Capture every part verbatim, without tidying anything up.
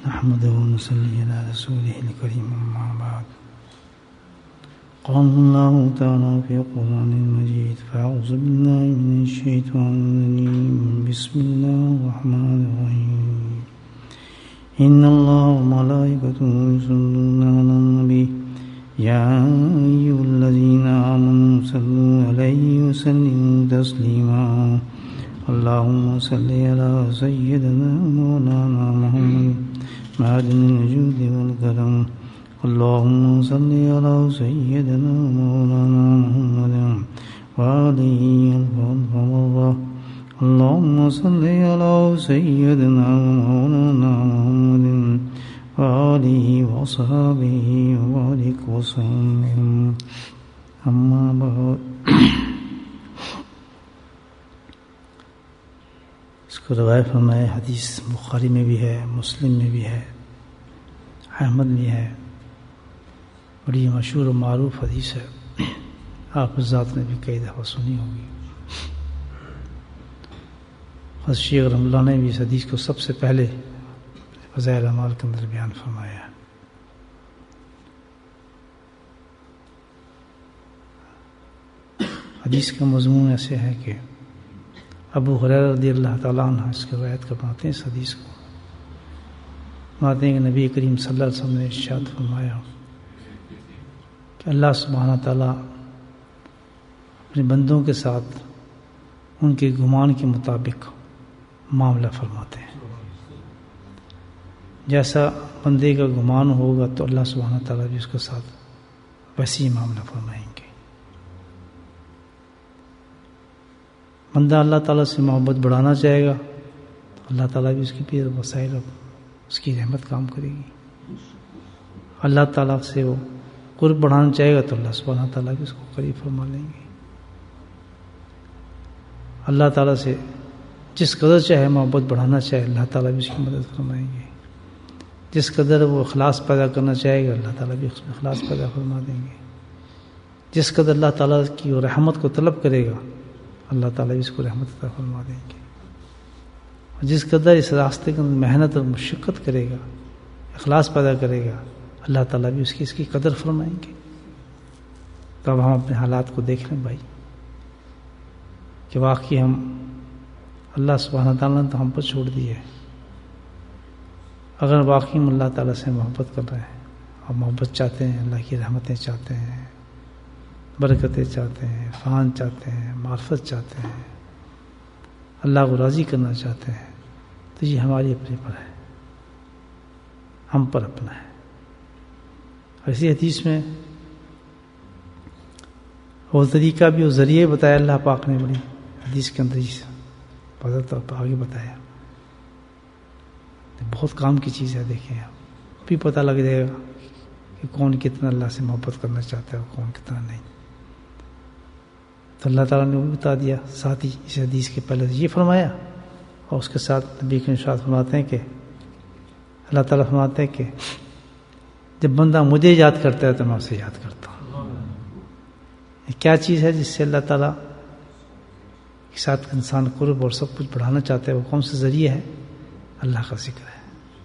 نحمده ونصلي على رسوله الكريم أما بعد قال الله تعالى في القرآن المجيد فأعوذ بالله من الشيطان الرجيم بسم الله الرحمن الرحيم إن الله وملائكته يصلون على النبي يا أيها الذين آمنوا صلوا عليه وسلموا تسليما اللهم صل على سيدنا مولانا محمد معدن الوجود والكرم اللهم صل على سيدنا مولانا محمد وآله الفضل والله اللهم صل على سيدنا مولانا محمد وآله وصحبه وبارك وسلم أما بعد. اس کو روایت فرمائے حدیث بخاری میں بھی ہے، مسلم میں بھی ہے، احمد میں ہے، بڑی مشہور و معروف حدیث ہے، آپ ذات نے بھی کئی دفعہ سنی ہوگی. حضرت شیخ رحمۃ اللہ نے بھی اس حدیث کو سب سے پہلے فضائل اعمال کے اندر بیان فرمایا ہے. حدیث کا مضمون ایسے ہے کہ ابو ہریرہ رضی اللہ تعالیٰ عنہ اس کی روایت کرواتے ہیں. اس حدیث کو فرماتے ہیں کہ نبی کریم صلی اللہ علیہ وسلم نے ارشاد فرمایا کہ اللہ سبحانہ تعالیٰ اپنے بندوں کے ساتھ ان کے گمان کے مطابق معاملہ فرماتے ہیں. جیسا بندے کا گمان ہوگا تو اللہ سبحانہ تعالیٰ بھی اس کے ساتھ ویسے ہی معاملہ فرمائیں گے. بندہ اللہ تعالیٰ سے محبت بڑھانا چاہے گا تو اللہ تعالیٰ بھی اس کی پیر وسائل اس کی رحمت کام کرے گی. اللہ تعالیٰ سے وہ قرب بڑھانا چاہے گا تو اللہ سبحانہ تعالیٰ بھی اس کو قریب فرما لیں گے. اللہ تعالیٰ سے جس قدر چاہے محبت بڑھانا چاہے اللہ تعالیٰ بھی اس کی مدد فرمائیں گے. جس قدر وہ اخلاص پیدا کرنا چاہے گا اللہ تعالیٰ بھی اس میں اخلاص پیدا فرما دیں گے. جس قدر اللہ تعالیٰ کی وہ رحمت کو طلب کرے گا اللہ تعالیٰ بھی اس کو رحمت عطا فرما دیں گے. جس قدر اس راستے کے اندر محنت اور مشقت کرے گا، اخلاص پیدا کرے گا، اللہ تعالیٰ بھی اس کی اس کی قدر فرمائیں گے. تو اب ہم اپنے حالات کو دیکھ لیں بھائی کہ واقعی ہم اللہ سبحانہ تعالیٰ نے تو ہم پر چھوڑ دی ہے. اگر واقعی ہم اللہ تعالیٰ سے محبت کر رہے ہیں اور محبت چاہتے ہیں، اللہ کی رحمتیں چاہتے ہیں، برکتیں چاہتے ہیں، فان چاہتے ہیں، معرفت چاہتے ہیں، اللہ کو راضی کرنا چاہتے ہیں، تو یہ ہماری اپنے پر ہے، ہم پر اپنا ہے. ایسی حدیث میں وہ طریقہ بھی وہ ذریعے بتایا اللہ پاک نے بڑی حدیث کے اندر آگے بتایا. بہت کام کی چیز ہے. دیکھیں آپ بھی پتہ لگ جائے گا کہ کون کتنا اللہ سے محبت کرنا چاہتا ہے اور کون کتنا نہیں. تو اللہ تعالیٰ نے وہ بتا دیا. ساتھ ہی اس حدیث کے پہلے یہ فرمایا اور اس کے ساتھ نبی کے ارشاد فرماتے ہیں کہ اللہ تعالیٰ فرماتے ہیں کہ جب بندہ مجھے یاد کرتا ہے تو میں اسے یاد کرتا ہوں. یہ کیا چیز ہے جس سے اللہ تعالیٰ کے ساتھ انسان قرب اور سب کچھ بڑھانا چاہتا ہے؟ وہ کون سے ذریعے ہے؟ اللہ کا ذکر ہے.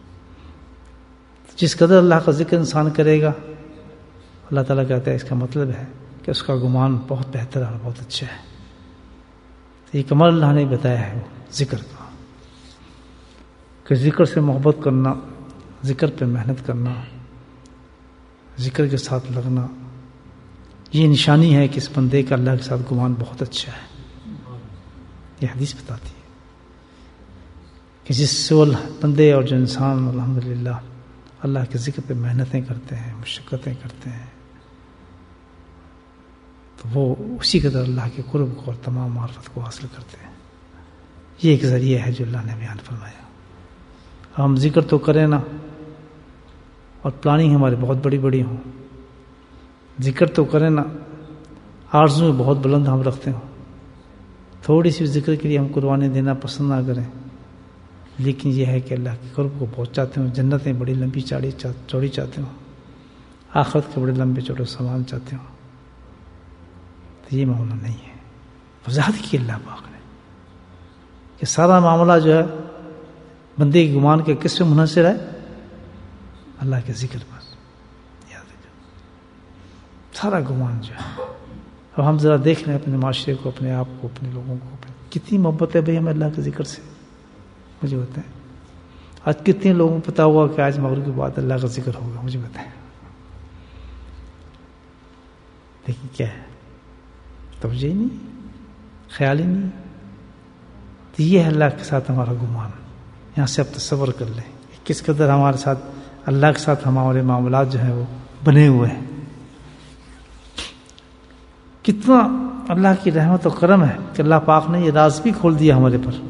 جس قدر اللہ کا ذکر انسان کرے گا اللہ تعالیٰ کہتا ہے اس کا مطلب ہے کہ اس کا گمان بہت بہتر ہے اور بہت اچھا ہے. تو یہ کمال اللہ نے بتایا ہے وہ ذکر کا، کہ ذکر سے محبت کرنا، ذکر پہ محنت کرنا، ذکر کے ساتھ لگنا، یہ نشانی ہے کہ اس بندے کا اللہ کے ساتھ گمان بہت اچھا ہے. یہ حدیث بتاتی ہے کہ جس سے وہ بندے اور جو انسان الحمدللہ اللہ کے ذکر پہ محنتیں کرتے ہیں، مشقتیں کرتے ہیں، تو وہ اسی قدر اللہ کے قرب کو اور تمام معرفت کو حاصل کرتے ہیں. یہ ایک ذریعہ ہے جو اللہ نے بیان فرمایا. ہم ذکر تو کریں نا اور پلاننگ ہماری بہت بڑی بڑی ہوں، ذکر تو کریں نا، آرزو میں بہت بلند ہم رکھتے ہوں، تھوڑی سی ذکر کے لیے ہم قربانی دینا پسند نہ کریں، لیکن یہ ہے کہ اللہ کے قرب کو بہت چاہتے ہوں، جنتیں بڑی لمبی چاڑی چوڑی چاہتے ہوں، آخرت کے بڑے لمبے چوڑے سامان چاہتے ہوں، تو یہ معاملہ نہیں ہے. وضاحت کی اللہ پاک نے کہ سارا معاملہ جو ہے بندے کے گمان کے کس پہ منحصر ہے؟ اللہ کے ذکر پر یاد رکھو سارا گمان جو ہے. اب ہم ذرا دیکھ لیں اپنے معاشرے کو, اپنے آپ کو, اپنے لوگوں کو, اپنے کتنی محبت ہے بھائی ہمیں اللہ کے ذکر سے. مجھے بتائیں آج کتنے لوگوں کو پتا ہوا کہ آج مغرب کے بعد اللہ کا ذکر ہوگا؟ مجھے بتائیں. لیکن کیا ہے توجہ ہی نہیں, خیال ہی نہیں. تو یہ ہے اللہ کے ساتھ ہمارا گمان. یہاں سے اب تصور کر لیں کس قدر ہمارے ساتھ اللہ کے ساتھ ہمارے معاملات جو ہیں وہ بنے ہوئے ہیں. کتنا اللہ کی رحمت و کرم ہے کہ اللہ پاک نے یہ راز بھی کھول دیا ہمارے پر,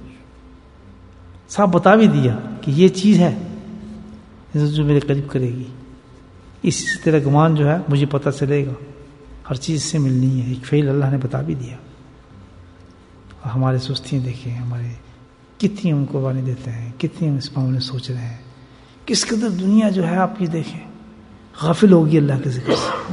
صاحب بتا بھی دیا کہ یہ چیز ہے جو میرے قریب کرے گی. اسی سے تیرا گمان جو ہے مجھے پتہ چلے گا, ہر چیز سے ملنی ہے. ایک فعل اللہ نے بتا بھی دیا. اور ہمارے سستیاں دیکھیں, ہمارے کتنی ہم قربانی دیتے ہیں, کتنی ہم اس معاملے میں سوچ رہے ہیں. کس قدر دنیا جو ہے آپ یہ دیکھیں غافل ہوگی اللہ کے ذکر سے,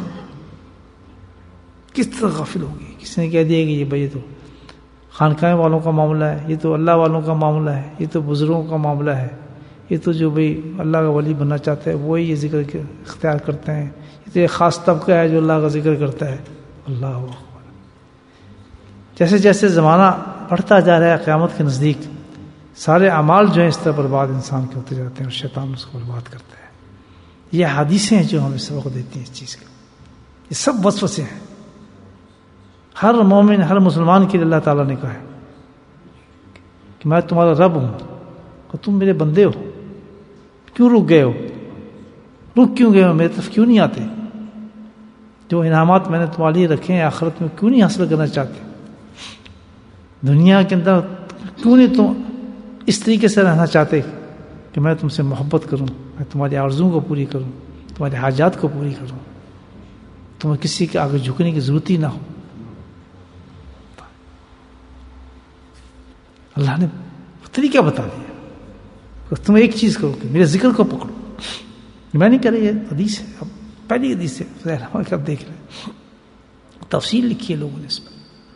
کس طرح غافل ہوگی. کسی نے کہہ دیا کہ یہ بھائی یہ تو خانقاہ والوں کا معاملہ ہے, یہ تو اللہ والوں کا معاملہ ہے, یہ تو بزرگوں کا معاملہ ہے, یہ تو جو بھائی اللہ کا ولی بننا چاہتا ہے وہی یہ ذکر اختیار کرتے ہیں, یہ تو ایک خاص طبقہ ہے جو اللہ کا ذکر کرتا ہے. اللہ اکبر. جیسے جیسے زمانہ بڑھتا جا رہا ہے قیامت کے نزدیک سارے اعمال جو ہیں اس طرح برباد انسان کے ہوتے جاتے ہیں اور شیطان اس کو برباد کرتا ہے. یہ حدیثیں ہیں جو ہمیں سبق دیتی ہیں اس چیز کا. یہ سب وسوسے ہیں. ہر مومن ہر مسلمان کے لیے اللہ تعالیٰ نے کہا ہے کہ میں تمہارا رب ہوں اور تم میرے بندے ہو. کیوں رک گئے ہو؟ رک کیوں گئے ہو؟ میری طرف کیوں نہیں آتے؟ جو انعامات میں نے تمہارے لیے رکھے ہیں آخرت میں کیوں نہیں حاصل کرنا چاہتے؟ دنیا کے اندر کیوں نہیں تم اس طریقے سے رہنا چاہتے کہ میں تم سے محبت کروں, میں تمہاری آرزوؤں کو پوری کروں, تمہارے حاجات کو پوری کروں, تمہیں کسی کے آگے جھکنے کی ضرورت ہی نہ ہو. اللہ نے طریقہ بتا دیا. تم ایک چیز کرو کہ میرے ذکر کو پکڑو. میں نہیں کہہ رہا, یہ حدیث ہے, اب پہلی حدیث ہے, اب دیکھ لیں تفصیل لکھی ہے لوگوں نے اس میں.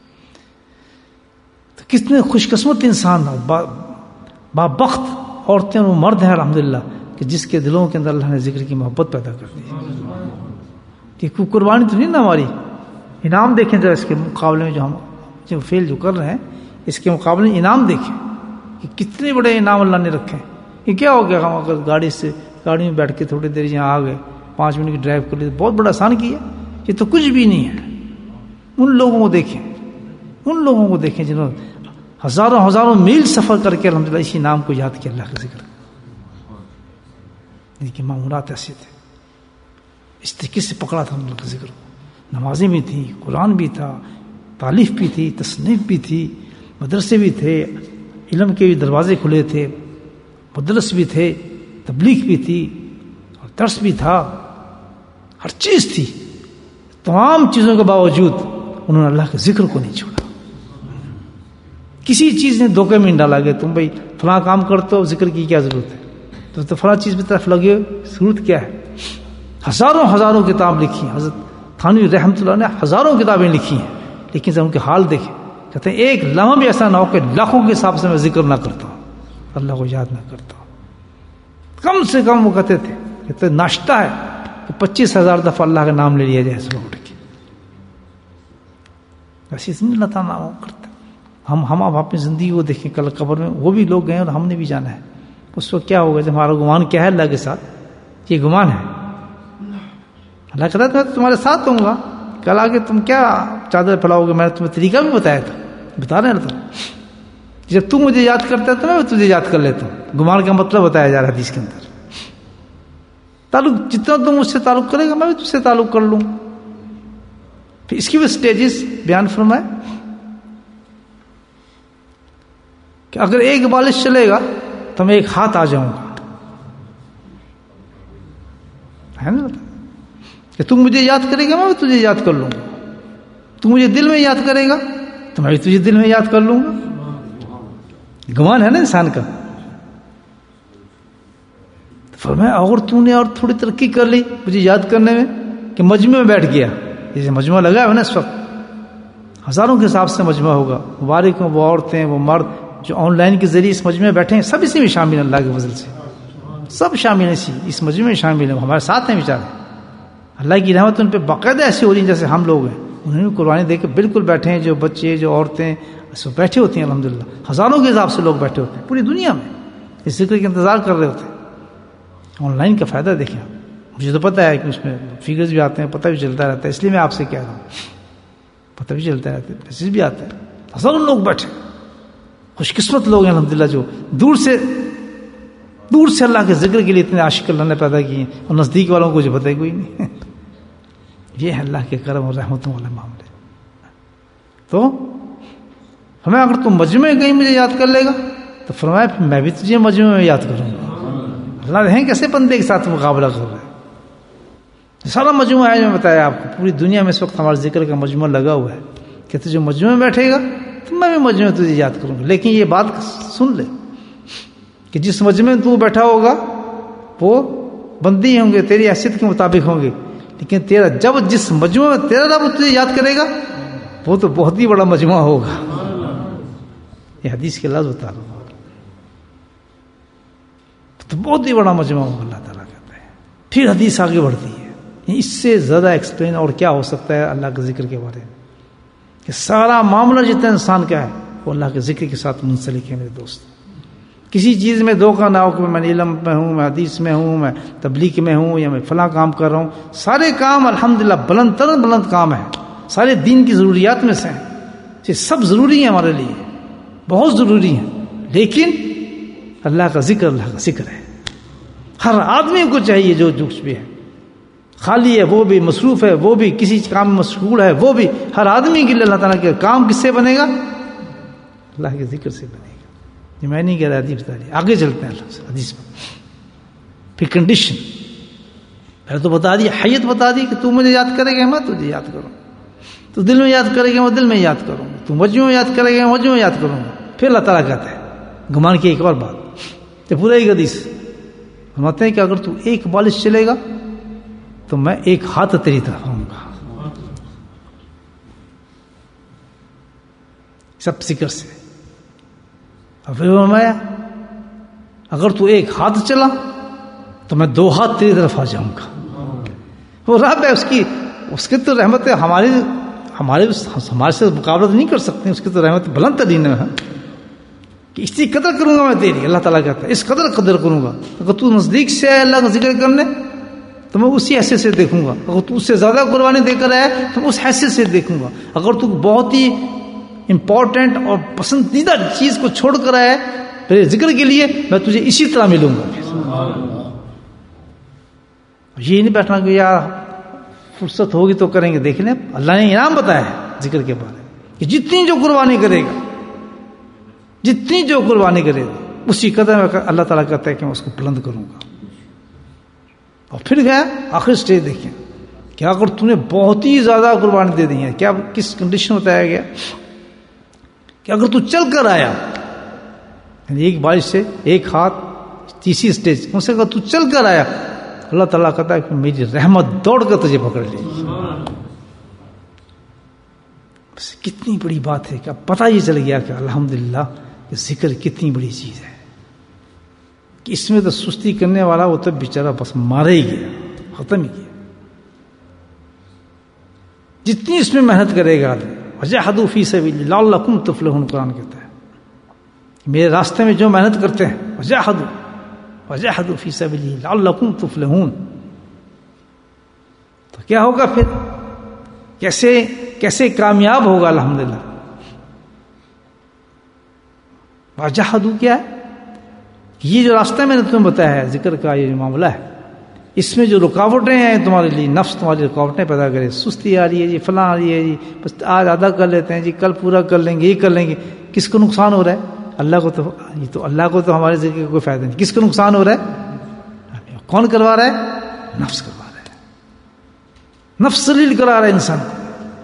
تو کتنے خوش قسمت انسان با, با بخت عورتیں اور مرد ہیں الحمدللہ کہ جس کے دلوں کے اندر اللہ نے ذکر کی محبت پیدا کر دی. کہ کوئی قربانی تو نہیں نا ہماری. انعام دیکھیں ذرا اس کے مقابلے میں جو ہم جو فیل جو کر رہے ہیں اس کے مقابلے میں انعام دیکھیں کہ کتنے بڑے انعام اللہ نے رکھے ہیں. یہ کیا ہو گیا ہم اگر گاڑی سے گاڑی میں بیٹھ کے تھوڑی دیر یہاں آ گئے, پانچ منٹ کی ڈرائیو کر لی, بہت بڑا آسان کیا. یہ تو کچھ بھی نہیں ہے. ان لوگوں کو دیکھیں, ان لوگوں کو دیکھیں جنہوں نے ہزاروں ہزاروں میل سفر کر کے الحمدللہ اسی نام کو یاد کیا, اللہ کا ذکر. ان کی معمولات ایسے تھے, اس طریقے سے پکڑا تھا اللہ کا ذکر. نمازیں بھی تھیں, قرآن بھی تھا, تالیف بھی تھی, تصنیف بھی تھی, مدرسے بھی تھے, علم کے بھی دروازے کھلے تھے, مدرس بھی تھے, تبلیغ بھی تھی, اور درس بھی تھا, ہر چیز تھی. تمام چیزوں کے باوجود انہوں نے اللہ کے ذکر کو نہیں چھوڑا. کسی چیز نے دھوکے میں ڈالا گیا تم بھائی فلاں کام کرتے ہو, ذکر کی کیا ضرورت ہے, تو, تو فلاں چیز کی طرف لگے, ضرورت کیا ہے؟ ہزاروں ہزاروں کتاب لکھی ہیں. حضرت تھانوی رحمۃ اللہ نے ہزاروں کتابیں لکھی ہیں, لیکن جب ان کے حال دیکھیں کہتے ہیں ایک لمحہ بھی ایسا نہ ہو کہ لاکھوں کے حساب سے میں ذکر نہ کرتا ہوں, اللہ کو یاد نہ کرتا ہوں. کم سے کم وہ کہتے تھے کہتے ناشتہ ہے کہ پچیس ہزار دفعہ اللہ کا نام لے لیا جائے صبح اٹھ کے. ایسی نہیں اللہ تعالیٰ نام کرتا. ہم ہم اب اپنی زندگی کو دیکھیں, کل قبر میں وہ بھی لوگ گئے اور ہم نے بھی جانا ہے. اس وقت کیا ہوگا جب ہمارا گمان کیا ہے اللہ کے ساتھ؟ یہ گمان ہے. اللہ کہتا تھا میں تمہارے ساتھ ہوں گا, کل آگے تم کیا چادر پھیلاؤ گے؟ میں نے تمہیں طریقہ بھی بتایا تھا, بتا رہے تھا. جب تم مجھے یاد کرتا ہے تو میں تجھے یاد کر لیتا ہوں. گمان کا مطلب بتایا جا رہا ہے حدیث کے اندر. تعلق جتنا تم مجھ سے تعلق کرے گا میں بھی تجھ سے تعلق کر لوں. پھر اس کی بھی سٹیجز بیان فرمائے کہ اگر ایک بالش چلے گا تو میں ایک ہاتھ آ جاؤں گا, ہے نا؟ کہ تم مجھے یاد کرے گا میں بھی تجھے یاد کر لوں گا. تم مجھے دل میں یاد کرے گا تو میں بھی تجھے دل میں یاد کر لوں گا. گمان ہے نا انسان کا. فرمایا اگر تم نے اور تھوڑی ترقی کر لی مجھے یاد کرنے میں کہ مجمع میں بیٹھ گیا, جیسے مجمع لگا ہے نا اس وقت ہزاروں کے حساب سے مجمع ہوگا, مبارک ہوں وہ عورتیں وہ مرد جو آن لائن کے ذریعے اس مجمع میں بیٹھے ہیں, سب اسی میں شامل اللہ کے فضل سے. سب شامل ہیں، اسی اس مجمع میں شامل ہیں، ہمارے ساتھ ہیں بیچارے. اللہ کی رحمت ان پہ باقاعدہ ایسی ہو رہی ہیں جیسے ہم لوگ ہیں. انہوں نے قربانی دے کے بالکل بیٹھے ہیں، جو بچے جو عورتیں سب بیٹھے ہوتی ہیں الحمدللہ. ہزاروں کے حساب سے لوگ بیٹھے ہوتے ہیں پوری دنیا میں، اس ذکر کے انتظار کر رہے ہوتے ہیں. آن لائن کا فائدہ دیکھیں. مجھے تو پتہ ہے کہ اس میں فگرز بھی آتے ہیں، پتہ بھی چلتا رہتا ہے، اس لیے میں آپ سے کہہ رہا ہوں، پتہ بھی چلتا رہتا ہے، میسیج بھی آتا ہے. ہزاروں لوگ بیٹھے، خوش قسمت لوگ ہیں الحمدللہ جو دور سے دور سے اللہ کے ذکر کے لیے اتنے عاشق اللہ نے پیدا کیے ہیں، اور نزدیک والوں کو جو پتہ ہی کوئی نہیں. یہ ہے اللہ کے کرم اور رحمتوں والے معاملے. تو فرمایا اگر تم مجمع میں کہیں مجھے یاد کر لے گا تو فرمایا پھر میں بھی تجھے مجمع میں یاد کروں گا. اللہ رہیں کیسے بندے کے ساتھ مقابلہ کر رہے ہیں. سارا مجموعہ ہے جو میں بتایا آپ کو، پوری دنیا میں اس وقت ہمارے ذکر کا مجموعہ لگا ہوا ہے کہ تجھے مجمع میں بیٹھے گا تو میں بھی مجمع میں تجھے یاد کروں گا. لیکن یہ بات سن لے کہ جس مجمع میں تو بیٹھا ہوگا وہ بندی ہوں گے، تیری حیثیت کے مطابق ہوں گے، لیکن تیرا جب جس مجموعہ میں تیرا رب تجھے یاد کرے گا وہ تو بہت ہی بڑا مجموعہ ہوگا. یہ حدیث کے لفظ بتا رہا ہوں، تو بہت ہی بڑا مجموعہ ہوگا اللہ تعالیٰ کہتا ہے. پھر حدیث آگے بڑھتی ہے. اس سے زیادہ ایکسپلین اور کیا ہو سکتا ہے اللہ کے ذکر کے بارے میں، کہ سارا معاملہ جتنا انسان کا ہے وہ اللہ کے ذکر کے ساتھ منسلک ہے. میرے دوست کسی چیز میں دھوکہ نہ ہو کہ میں علم میں ہوں، میں حدیث میں ہوں، میں تبلیغ میں ہوں، یا میں فلاں کام کر رہا ہوں. سارے کام الحمدللہ بلند ترین بلند کام ہیں، سارے دین کی ضروریات میں سے ہیں. یہ سب ضروری ہیں ہمارے لیے، بہت ضروری ہیں. لیکن اللہ کا ذکر اللہ کا ذکر ہے. ہر آدمی کو چاہیے جو کچھ بھی ہے، خالی ہے وہ بھی، مصروف ہے وہ بھی، کسی کام میں مشغول ہے وہ بھی، ہر آدمی کے لیے اللہ تعالیٰ کے کام کس سے بنے گا؟ اللہ کے ذکر سے بنے گا. یہ میں نہیں کہہ رہا، حدیث بتا رہی. آگے چلتے ہیں اللہ سے حدیث میں. پھر کنڈیشن پہلے تو بتا دی، حیت بتا دی کہ تو مجھے یاد کرے گا میں تجھے یاد کروں، تو دل میں یاد کرے گا میں دل میں یاد کروں گا، تو مجموع میں یاد کرے گا میں مجموع میں یاد کروں گا. پھر اللہ تعالیٰ کہتا ہے گمان کی ایک اور بات، تو پورا ایک حدیث فرماتے ہیں کہ اگر تو ایک بالش چلے گا تو میں ایک ہاتھ تیری طرف آؤں گا. سب ذکر سے. اور پھر فرمایا اگر تو ایک ہاتھ چلا تو میں دو ہاتھ تیری طرف آ جاؤں گا. وہ رب ہے، اس کی اس کی تو رحمت ہے، ہماری ہمارے ہمارے سے مقابلہ نہیں کر سکتے. اس کی تو رحمت بلند ترین ہے کہ اسی قدر کروں گا میں تیری. اللہ تعالیٰ کہتا ہے اس قدر قدر کروں گا. اگر تو نزدیک سے ہے اللہ کا ذکر کرنے تو میں اسی حیثیت سے دیکھوں گا. اگر تو اس سے زیادہ قربانی دے کر آیا تو میں اس حیثیت سے دیکھوں گا. اگر تو بہت ہی امپورٹنٹ اور پسندیدہ چیز کو چھوڑ کر آیا میرے ذکر کے لیے میں تجھے اسی طرح ملوں گا. یہ نہیں بیٹھنا کہ یار فرصت ہوگی تو کریں گے. دیکھ لیں اللہ نے انعام بتایا ہے ذکر کے بارے میں کہ جتنی جو قربانی کرے گا، جتنی جو قربانی کرے گا اسی قدر میں اللہ تعالیٰ کہتا ہے کہ میں اس کو بلند کروں گا. اور پھر گیا آخری سٹیج دیکھیں کہ اگر تم نے بہت ہی زیادہ قربانی دے دی ہے، کیا کس کنڈیشن بتایا گیا کہ اگر تو چل کر آیا یعنی ایک بارش سے ایک ہاتھ، تیسری اسٹیج ان سے اگر تو چل کر آیا اللہ تعالیٰ کہتا ہے کہ میری رحمت دوڑ کر تجھے پکڑ لے گی. بس کتنی بڑی بات ہے کہ اب پتہ یہ چل گیا کہ الحمدللہ کہ ذکر کتنی بڑی چیز ہے کہ اس میں تو سستی کرنے والا وہ تو بیچارہ بس مارے ہی گیا، ختم ہی کیا. جتنی اس میں محنت کرے گا وجاہدوا فی سبیل اللہ لعلکم تفلحون، قرآن کہتا ہے میرے راستے میں جو محنت کرتے ہیں وجاہدوا وجاہدوا فی سبیل اللہ لعلکم تفلحون، تو کیا ہوگا پھر، کیسے کیسے کامیاب ہوگا. الحمدللہ وجاہدوا کیا ہے؟ یہ جو راستہ میں نے تمہیں بتایا ہے ذکر کا، یہ جو معاملہ ہے اس میں جو رکاوٹیں ہیں تمہارے لیے، نفس تمہاری رکاوٹیں پیدا کرے، سستی آ رہی ہے جی، فلاں آ رہی ہے جی، بس آج آدھا کر لیتے ہیں جی، کل پورا کر لیں گے، یہ کر لیں گے. کس کو نقصان ہو رہا ہے؟ اللہ کو. تو یہ تو اللہ کو تو ہمارے ذکر کا کوئی فائدہ نہیں. کس کو نقصان ہو رہا ہے؟ کون کروا رہا ہے؟ نفس کروا رہا ہے. نفس ذلیل کرا رہا ہے انسان کو.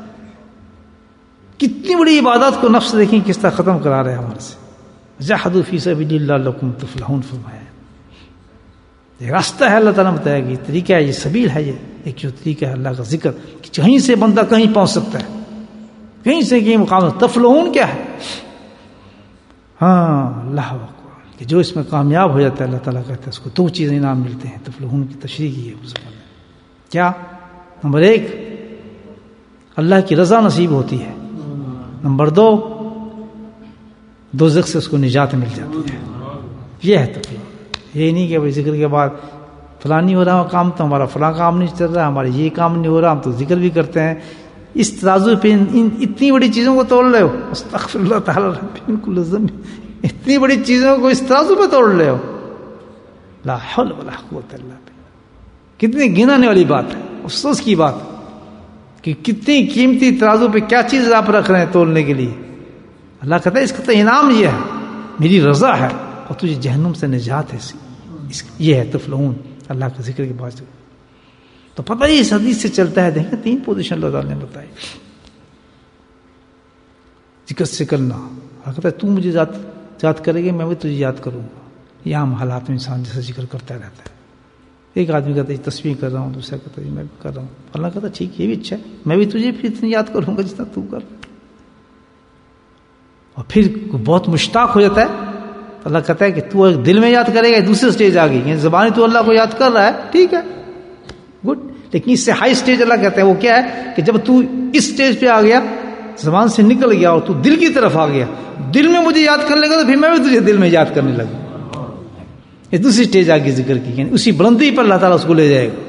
کتنی بڑی عبادت کو نفس دیکھیں کس طرح ختم کرا رہا ہے ہمارے سے. جاہدوا فی سبیل اللہ لعلکم تفلحون فرمایا. یہ راستہ ہے اللہ تعالیٰ نے بتایا کہ یہ طریقہ ہے، یہ سبیل ہے، یہ ایک جو طریقہ ہے اللہ کا ذکر کہ کہیں سے بندہ کہیں پہنچ سکتا ہے، کہیں سے کہیں مقام. تفلحون کیا ہے؟ ہاں اللہ اکبر، کہ جو اس میں کامیاب ہو جاتا ہے اللہ تعالیٰ کہتا ہے اس کو دو چیزیں انعام ملتے ہیں. تفلحون کی تشریح کی ہے اس میں. کیا؟ نمبر ایک اللہ کی رضا نصیب ہوتی ہے. نمبر دو دوزخ سے اس کو نجات مل جاتی ہے. یہ ہے تفلح. یہ نہیں کہ بھائی ذکر کے بعد فلانی ہو رہا کام تو ہمارا فلاں کام نہیں چل رہا, ہمارا یہ کام نہیں ہو رہا, ہم تو ذکر بھی کرتے ہیں. اس ترازو پہ ان اتنی بڑی چیزوں کو توڑ رہے ہو. استغفر اللہ تعالیٰ بالکل اتنی بڑی چیزوں کو اس ترازو پہ توڑ رہے ہو. لا حول ولا قوت الا باللہ. کتنی گنانے والی بات ہے, افسوس کی بات کہ کتنی قیمتی ترازو پہ کیا چیز آپ رکھ رہے ہیں تولنے کے لیے. اللہ کہتا ہے اس کا تو انعام یہ ہے, میری رضا ہے اور تجھے جہنم سے نجات ہے. اس یہ ہے تفلحون اللہ کے ذکر کے بعد. تو پتہ ہی اس حدیث سے چلتا ہے. دیکھیں تین پوزیشن اللہ تعالیٰ نے بتائی. ذکر سے کرنا, اللہ کہتا ہے تو مجھے یاد یاد کرے گی, میں بھی تجھے یاد کروں گا. یہ عام حالات میں انسان جیسا ذکر کرتا رہتا ہے. ایک آدمی کہتا ہے تصویر کر رہا ہوں, دوسرا کہتا ہے میں بھی کر رہا ہوں. اللہ کہتا ہے ٹھیک یہ بھی اچھا ہے, میں بھی تجھے پھر اتنی یاد کروں گا جتنا تو کر. اور پھر بہت مشتاق ہو جاتا ہے. اللہ کہتا ہے کہ تو دل میں یاد کرے گا, دوسری سٹیج آ گئی. یعنی زبانی تو اللہ کو یاد کر رہا ہے, ٹھیک ہے گڈ, لیکن اس سے ہائی سٹیج اللہ کہتا ہے وہ کیا ہے کہ جب تو اس سٹیج پہ آ گیا, زبان سے نکل گیا اور تو دل کی طرف آ گیا, دل میں مجھے یاد کرنے لگا تو پھر میں بھی تجھے دل میں یاد کرنے لگا. یہ دوسری سٹیج آ گئی ذکر کی, یعنی اسی بلندی پر اللہ تعالیٰ اس کو لے جائے گا.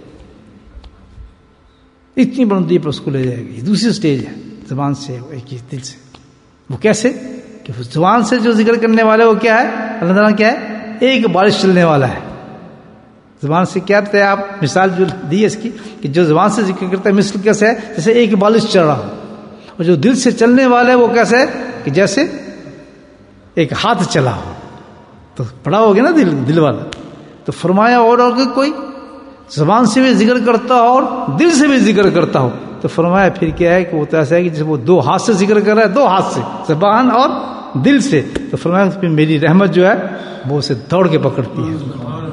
اتنی بلندی پر اس کو لے جائے گا. یہ دوسری سٹیج ہے زبان سے ایک دل سے. وہ کیسے کہ زبان سے جو ذکر کرنے والا ہے وہ کیا ہے, اللہ تعالیٰ کیا ہے, ایک بارش چلنے والا ہے. زبان سے کیا ہے, آپ مثال جو دی ہے اس کی کہ جو زبان سے ذکر کرتا ہے مثل کیسے ہے, جیسے ایک بارش چل رہا ہو. اور جو دل سے چلنے والا ہے وہ کیسے ہے کہ جیسے ایک ہاتھ چلا ہو. تو پڑا ہو گیا نا دل دل والا. تو فرمایا اور اگر کوئی زبان سے بھی ذکر کرتا ہو اور دل سے بھی ذکر کرتا ہو تو فرمایا پھر کیا ہے کہ وہ تو ایسا ہے کہ جیسے وہ دو ہاتھ سے ذکر کر رہا ہے, دو ہاتھ سے, زبان اور دل سے. تو فرمایا پھر میری رحمت جو ہے وہ اسے دوڑ کے پکڑتی ہے.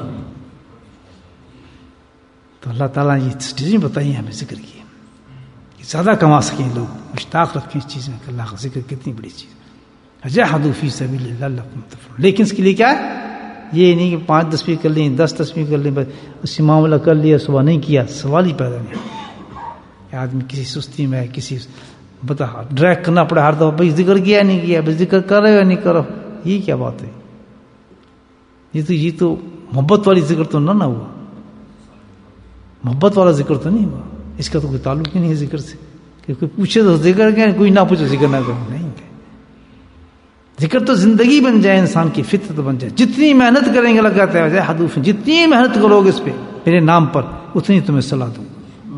تو اللہ تعالیٰ یہ چیزیں بتائی ہیں ہمیں ذکر کی, زیادہ کما سکیں لوگ, مشتاق رکھیں اس چیز میں کہ اللہ کا ذکر کتنی بڑی چیز. جاہدوا فی سبیل اللہ لعلکم تفلحون. لیکن اس کے لیے کیا ہے, یہ نہیں کہ پانچ تصویر کر لیں, دس تصویر کر لیں, بس اسی معاملہ کر لیا, صبح نہیں کیا, سوال ہی پیدا نہیں. آدمی کسی سستی میں ہے, کسی بتا ڈریک کرنا پڑے ہر دفعہ, بھائی ذکر کیا نہیں کیا, بھائی ذکر کر رہے ہو یا نہیں کرو, یہ کیا بات ہے. یہ تو یہ تو محبت والی ذکر تو نہ نہ ہوا, محبت والا ذکر تو نہیں ہوا. اس کا تو کوئی تعلق ہی نہیں ہے ذکر سے کہ کوئی پوچھے تو ذکر کیا, کوئی نہ پوچھے ذکر نہ کرو. نہیں, ذکر تو زندگی بن جائے, انسان کی فطرت بن جائے. جتنی محنت کریں گے لگاتے ہیں حدوف, جتنی محنت کرو گے اس پہ میرے نام پر اتنی تمہیں صلاح دوں.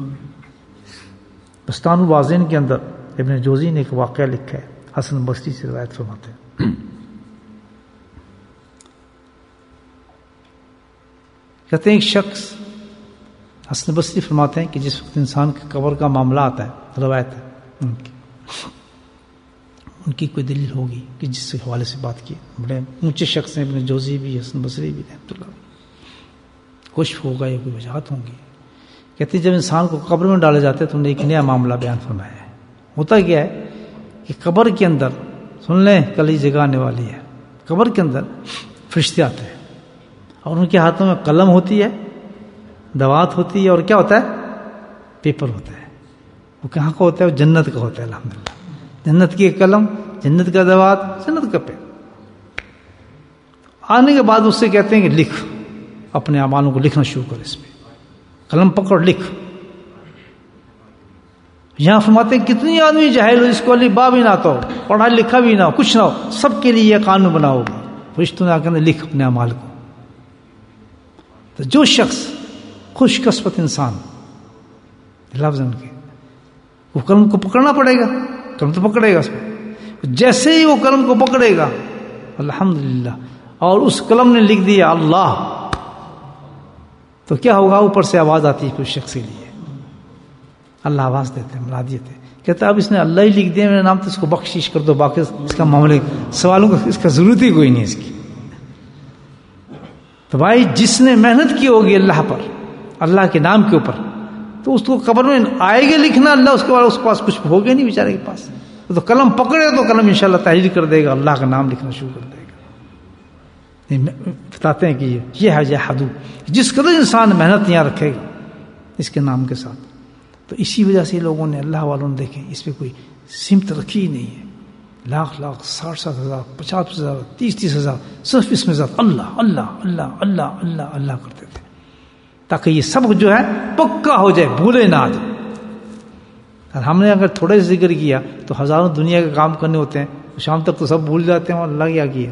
بستان الوازین کے اندر ابن جوزی نے ایک واقعہ لکھا ہے, حسن بصری سے روایت فرماتے ہیں. کہتے ہیں ایک شخص, حسن بصری فرماتے ہیں کہ جس وقت انسان کے قبر کا معاملہ آتا ہے, روایت ہے ان کی ان کی کوئی دلیل ہوگی کہ جس سے حوالے سے بات کی. بڑے اونچے شخص ہیں ابن جوزی بھی, حسن بصری بھی, رحمۃ اللہ. کچھ ہوگا یا کوئی وجوہات ہوں گی. کہتے ہیں جب انسان کو قبر میں ڈالے جاتے ہیں تو انہوں نے ایک نیا معاملہ بیان فرمایا ہے. ہوتا کیا ہے کہ قبر کے اندر, سن لیں کل ہی جگہ آنے والی ہے, قبر کے اندر فرشتے آتے ہیں اور ان کے ہاتھوں میں قلم ہوتی ہے, دوات ہوتی ہے, اور کیا ہوتا ہے, پیپر ہوتا ہے. وہ کہاں کا ہوتا ہے, وہ جنت کا ہوتا ہے. الحمدللہ, جنت کی قلم, جنت کا دوات, جنت کا پیپر. آنے کے بعد اس سے کہتے ہیں کہ لکھ, اپنے اعمالوں کو لکھنا شروع کر. اس پہ قلم پکڑ لکھ. یہاں فرماتے ہیں کتنی آدمی جاہل ہو جس کو الف با بھی نہ آتا ہو, پڑھا لکھا بھی نہ ہو, کچھ نہ ہو, سب کے لیے یہ قانون بنا ہوگا, فرشتوں نے آ کر لکھ اپنے اعمال کو. تو جو شخص خوش قسمت انسان, لفظ ان کے, وہ قلم کو پکڑنا پڑے گا, قلم تو پکڑے گا اس کو. جیسے ہی وہ قلم کو پکڑے گا الحمدللہ, اور اس قلم نے لکھ دیا اللہ, تو کیا ہوگا, اوپر سے آواز آتی ہے اس شخص کے لیے. اللہ آواز دیتے ہیں, مرادیت ہے, کہتا ہے اب اس نے اللہ ہی لکھ دیا میرا نام, تو اس کو بخشش کر دو, باقی اس کا معاملے سوالوں کا اس کا ضرورت ہی کوئی نہیں اس کی. تو بھائی جس نے محنت کی ہوگی اللہ پر, اللہ کے نام کے اوپر, تو اس کو قبر میں آئے گا لکھنا اللہ, اس کے بعد اس کے پاس کچھ ہوگا نہیں بیچارے کے پاس. تو قلم پکڑے تو قلم انشاءاللہ تحریر کر دے گا, اللہ کا نام لکھنا شروع کر دے گا. بتاتے ہیں کہ یہ ہے جہادو، جس قدر انسان محنت یہاں رکھے گا اس کے نام کے ساتھ. تو اسی وجہ سے لوگوں نے اللہ والوں نے دیکھیں اس پہ کوئی سمت رکھی ہی نہیں ہے. لاکھ لاکھ ساٹھ ساٹھ ہزار پچاس پچاس ہزار تیس تیس ہزار صرف اس میں ذات اللہ اللہ اللہ اللہ اللہ اللہ کرتے تھے تاکہ یہ سب جو ہے پکا ہو جائے، بھولے نہ آ جائے. اور ہم نے اگر تھوڑے سے ذکر کیا تو ہزاروں دنیا کے کام کرنے ہوتے ہیں، شام تک تو سب بھول جاتے ہیں اور اللہ کیا کیا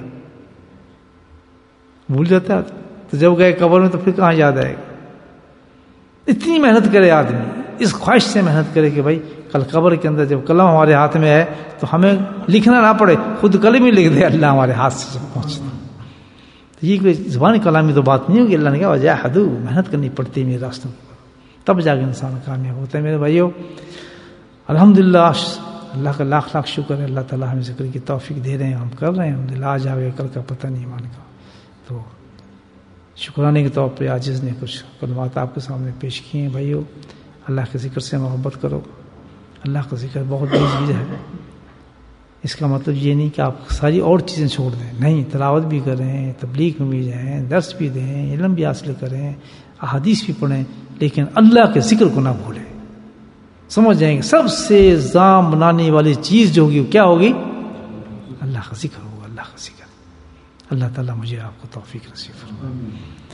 بھول جاتا ہے. تو جب گئے قبر میں تو پھر کہاں یاد آئے گا. اتنی محنت کرے آدمی، اس خواہش سے محنت کرے کہ بھائی کل قبر کے اندر جب قلم ہمارے ہاتھ میں ہے تو ہمیں لکھنا نہ پڑے، خود قلم ہی لکھ دے اللہ ہمارے ہاتھ سے جب پہنچتا. تو یہ کوئی زبان کلامی تو بات نہیں ہوگی. اللہ نے کہا وجاہدوا، محنت کرنی پڑتی ہے میرے راستوں پر، تب جا کے انسان کامیاب ہوتا ہے. میرے بھائیو الحمدللہ اللہ کا لاکھ لاکھ شکر ہے، اللہ تعالیٰ ہمیں ذکر کی توفیق دے رہے ہیں، ہم کر رہے ہیں. الحمدللہ آج آگے کل کا پتہ نہیں مان کا. تو شکرانے کے طور پہ عاجز نے کچھ کلمات آپ کے سامنے پیش کیے ہیں. بھائیو اللہ کے ذکر سے محبت کرو. اللہ کا ذکر بہت بڑی چیز ہے. اس کا مطلب یہ نہیں کہ آپ ساری اور چیزیں چھوڑ دیں، نہیں، تلاوت بھی کریں، تبلیغ میں بھی جائیں، درس بھی دیں، علم بھی حاصل کریں، احادیث بھی پڑھیں، لیکن اللہ کے ذکر کو نہ بھولیں. سمجھ جائیں گے سب سے زام بنانے والی چیز جو ہوگی وہ کیا ہوگی؟ اللہ کا ذکر ہوگا. اللہ کا ذکر. اللہ تعالیٰ مجھے آپ کو توفیق نصیب فرمائے.